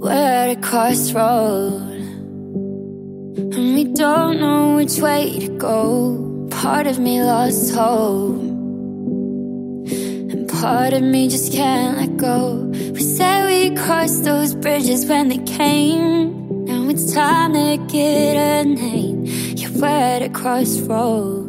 We're at a crossroad, and we don't know which way to go. Part of me lost hope, and part of me just can't let go. We said we'd cross those bridges when they came. Now it's time to get a name. Yeah, we're at a crossroad.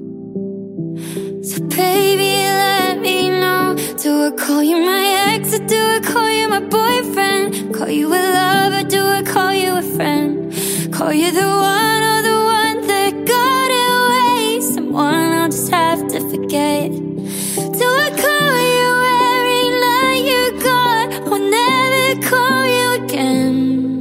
So baby, let me know. Do I call you my ex, or do I call you my boyfriend? Call you a lover, do I call you a friend? Call you the one, or the one that got away? Someone I'll just have to forget. Do I call you every night you're gone? I'll never call you again.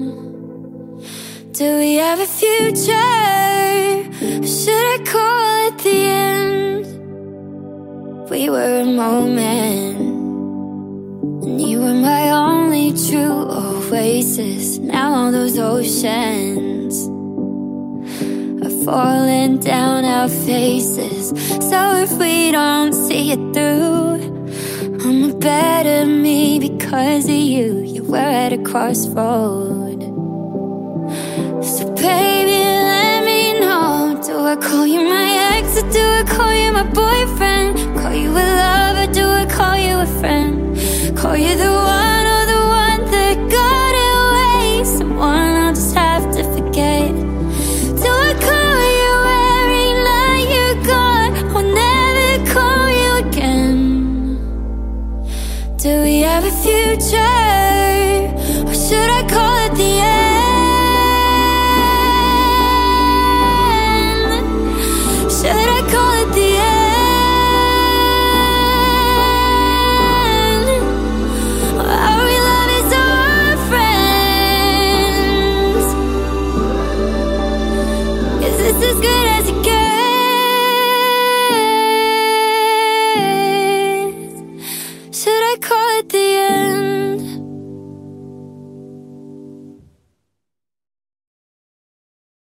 Do we have a future, or should I call it the end? We were a moment, and you were my only true oasis. Now all those oceans are falling down our faces. So if we don't see it through, I'm a better me because of you. Yeah, we're at a crossroad. So baby, let me know. Do I call you my ex, or do I call you my boyfriend? Call you a lover, do I call you a friend? Call you the one, or the one that got away? Someone I'll just have to forget. Do I call you every night you're gone? I'll never call you again. Do we have a future, or should I call it the